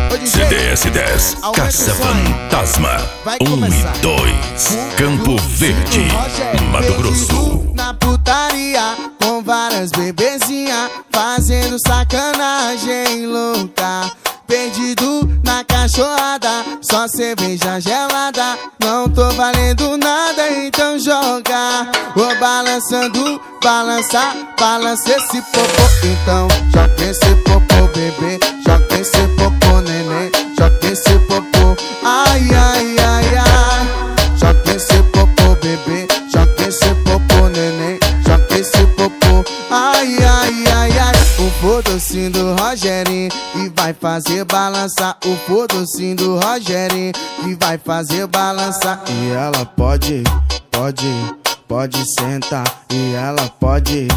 CDS10, Caça Fantasma 1 e 2, Campo Verde, Mato Grosso. Na putaria, com várias bebezinha, fazendo sacanagem louca. Perdido na cachorrada, só cerveja gelada. Não tô valendo nada, então joga. Vou balançando, balança, balança esse popô. Então joga esse popô, bebê. Joga esse popô, neném. Joga esse popô, ai, ai, ai, ai. Joga esse popô, bebê. Joga esse popô, neném. Joga esse popô, ai, ai, ai, ai. O fodocinho do Rogerinho que vai fazer balançar. O fodocinho do Rogerinho que vai fazer balançar. E ela pode sentar. E ela pode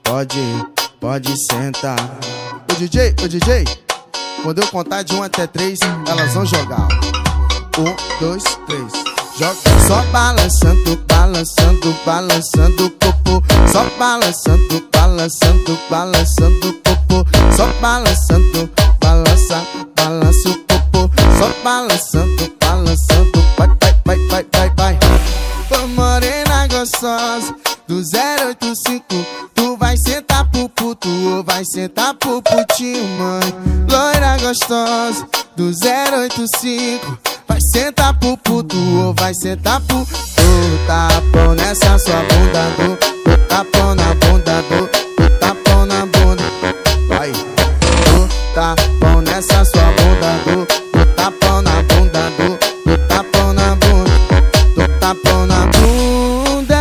sentar. Ô DJ, quando eu contar de 1 até 3, elas vão jogar. 1, 2, 3. Joga só balançando, balançando, balançando o popô. Só balançando, balançando, balançando o popô. Só balançando, balança, balança o popô. Só balançando, balançando, vai, vai, vai, vai, vai, vai. Ô morena gostosa do 085, tu vai sentar pro puto ou vai sentar pro putinho, mãe? Loira gostosa do 085, vai sentar pro puto ou vai sentar pro... Do tapão nessa sua bunda, do tapão na bunda, do tapão na bunda. Vai, do tapão nessa sua bunda, do tapão na bunda, do tapão na bunda, do tapão na bunda.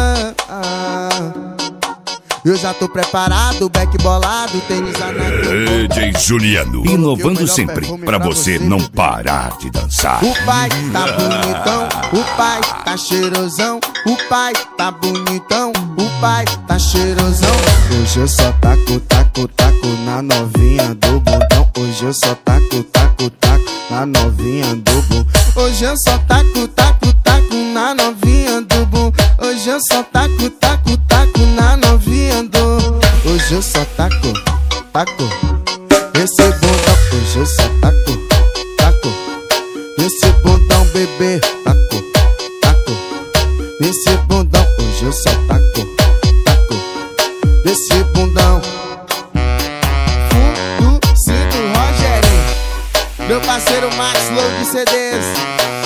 Eu já tô preparado, back bolado, tênis anado. DJ Juliano, inovando sempre pra você não parar de dançar. O pai tá bonitão, o pai tá cheirosão. O pai tá bonitão, o pai tá cheirosão. Hoje eu só taco, taco, taco na novinha do bundão. Hoje eu só taco, taco, taco na novinha do bundão. Hoje eu só taco, taco, taco na novinha do bundão. Hoje eu só taco, taco, taco na novinha do... Hoje eu só taco, taco esse bundão. Hoje eu só taco, taco esse bundão, bebê. Taco, taco esse bundão. Hoje eu só taco, taco esse bundão. Fundo, cinto, Rogerinho, meu parceiro Max Low de CDs.